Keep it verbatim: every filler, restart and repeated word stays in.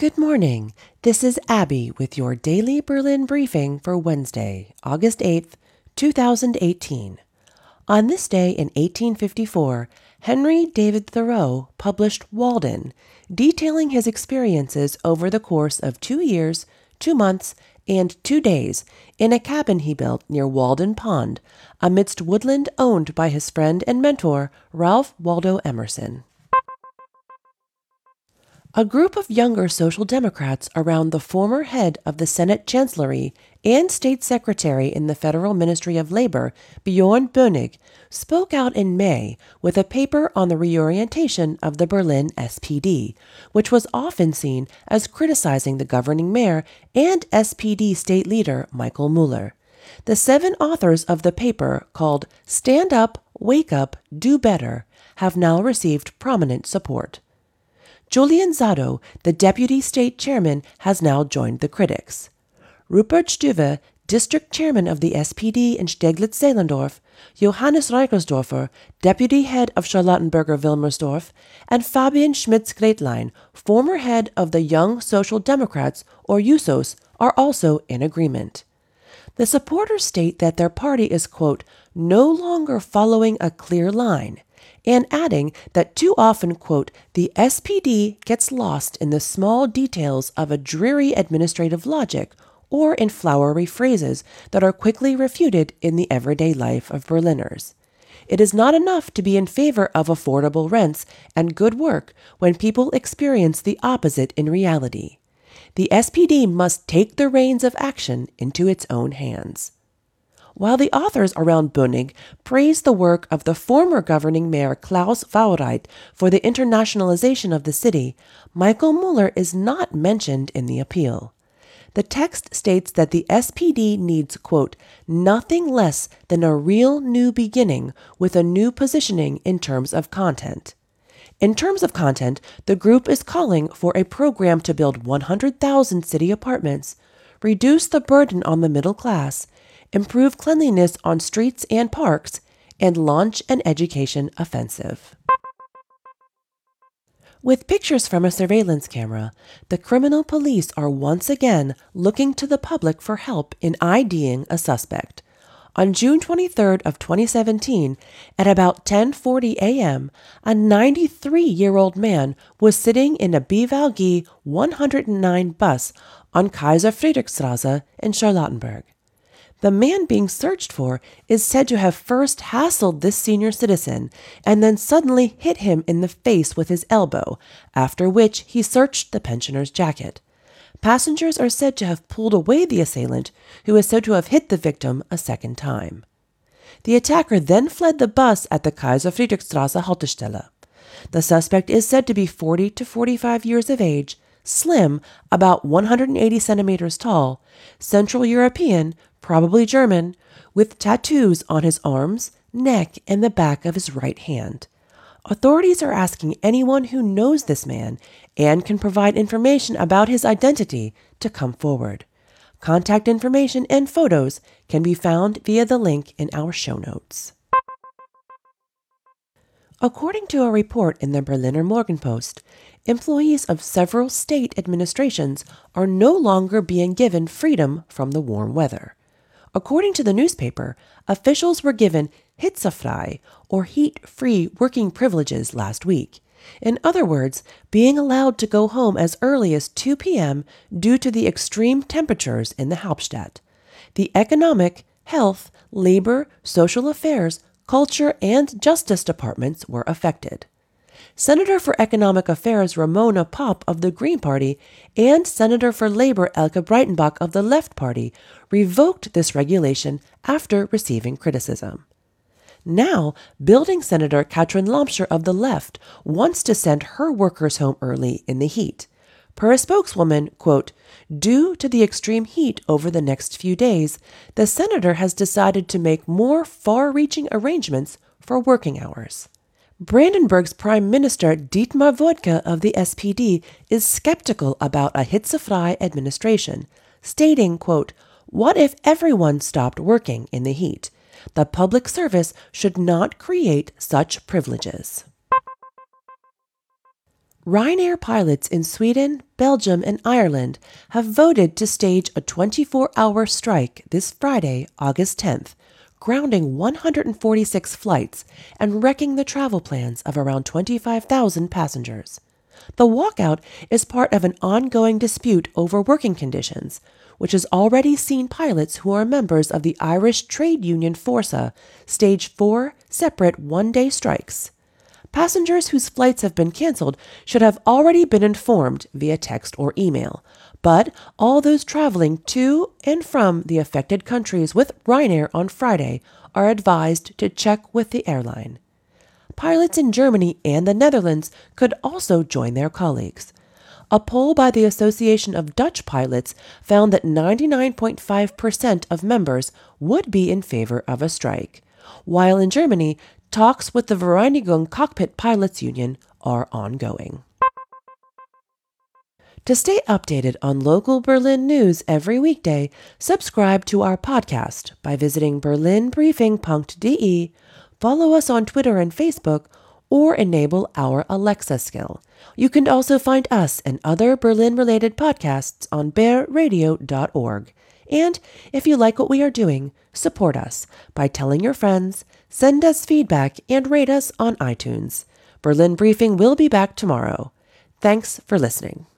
Good morning. This is Abby with your daily Berlin briefing for Wednesday, August eighth, two thousand eighteen. On this day in eighteen fifty-four, Henry David Thoreau published Walden, detailing his experiences over the course of two years, two months, and two days in a cabin he built near Walden Pond, amidst woodland owned by his friend and mentor, Ralph Waldo Emerson. A group of younger Social Democrats around the former head of the Senate Chancellery and State Secretary in the Federal Ministry of Labor, Bjorn Bönig, spoke out in May with a paper on the reorientation of the Berlin S P D, which was often seen as criticizing the governing mayor and S P D state leader Michael Müller. The seven authors of the paper, called Stand Up, Wake Up, Do Better, have now received prominent support. Julian Zado, the deputy state chairman, has now joined the critics. Rupert Stuve, district chairman of the S P D in Steglitz-Zehlendorf, Johannes Reichersdorfer, deputy head of Charlottenburger-Wilmersdorf, and Fabian Schmitz-Gretlein, former head of the Young Social Democrats, or Jusos, are also in agreement. The supporters state that their party is, quote, no longer following a clear line, and adding that too often, quote, the S P D gets lost in the small details of a dreary administrative logic or in flowery phrases that are quickly refuted in the everyday life of Berliners. It is not enough to be in favor of affordable rents and good work when people experience the opposite in reality. The S P D must take the reins of action into its own hands. While the authors around Bönig praise the work of the former governing mayor Klaus Wowereit for the internationalization of the city, Michael Müller is not mentioned in the appeal. The text states that the S P D needs, quote, nothing less than a real new beginning with a new positioning in terms of content. In terms of content, the group is calling for a program to build one hundred thousand city apartments, reduce the burden on the middle class, improve cleanliness on streets and parks, and launch an education offensive. With pictures from a surveillance camera, the criminal police are once again looking to the public for help in IDing a suspect. On June twenty-third of twenty seventeen, at about ten forty a.m., a ninety-three-year-old man was sitting in a B V A G one hundred nine bus on Kaiser Friedrichstraße in Charlottenburg. The man being searched for is said to have first hassled this senior citizen and then suddenly hit him in the face with his elbow, after which he searched the pensioner's jacket. Passengers are said to have pulled away the assailant, who is said to have hit the victim a second time. The attacker then fled the bus at the Kaiser Friedrichstraße Haltestelle. The suspect is said to be forty to forty-five years of age, slim, about one hundred eighty centimeters tall, Central European, probably German, with tattoos on his arms, neck, and the back of his right hand. Authorities are asking anyone who knows this man and can provide information about his identity to come forward. Contact information and photos can be found via the link in our show notes. According to a report in the Berliner Morgenpost, employees of several state administrations are no longer being given freedom from the warm weather. According to the newspaper, officials were given hitzefrei, or heat-free working privileges last week. In other words, being allowed to go home as early as two p.m. due to the extreme temperatures in the Hauptstadt. The economic, health, labor, social affairs, culture, and justice departments were affected. Senator for Economic Affairs Ramona Popp of the Green Party and Senator for Labor Elke Breitenbach of the Left Party revoked this regulation after receiving criticism. Now, building Senator Katrin Lomscher of the Left wants to send her workers home early in the heat. Per a spokeswoman, quote, due to the extreme heat over the next few days, the senator has decided to make more far-reaching arrangements for working hours. Brandenburg's Prime Minister Dietmar Woidke of the S P D is skeptical about a hitzefrei administration, stating, quote, what if everyone stopped working in the heat? The public service should not create such privileges. Ryanair pilots in Sweden, Belgium, and Ireland have voted to stage a twenty-four hour strike this Friday, August tenth, grounding one hundred forty-six flights and wrecking the travel plans of around twenty-five thousand passengers. The walkout is part of an ongoing dispute over working conditions, which has already seen pilots who are members of the Irish trade union Forsa stage four separate one-day strikes. Passengers whose flights have been canceled should have already been informed via text or email, but all those traveling to and from the affected countries with Ryanair on Friday are advised to check with the airline. Pilots in Germany and the Netherlands could also join their colleagues. A poll by the Association of Dutch Pilots found that ninety-nine point five percent of members would be in favor of a strike, while in Germany, talks with the Vereinigung Cockpit Pilots Union are ongoing. To stay updated on local Berlin news every weekday, subscribe to our podcast by visiting berlin briefing dot d e, follow us on Twitter and Facebook, or enable our Alexa skill. You can also find us and other Berlin-related podcasts on bear radio dot org. And if you like what we are doing, support us by telling your friends, send us feedback, and rate us on iTunes. Berlin Briefing will be back tomorrow. Thanks for listening.